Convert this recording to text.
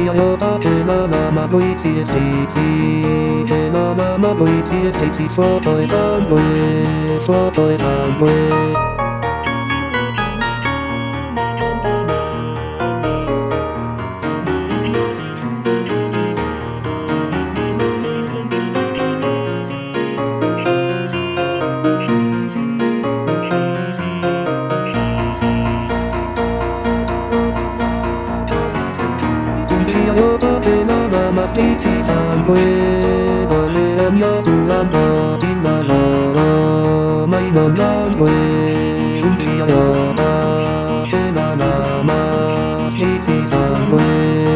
Umbia yoba kena mama VTSTT Kena mama VTSTT 4 boys and boys 4 boys and boys Yoba kena mama VTSTT sangue Balean yo tuan ba di malala May naman Umbia yoba kena mama VTSTT sangue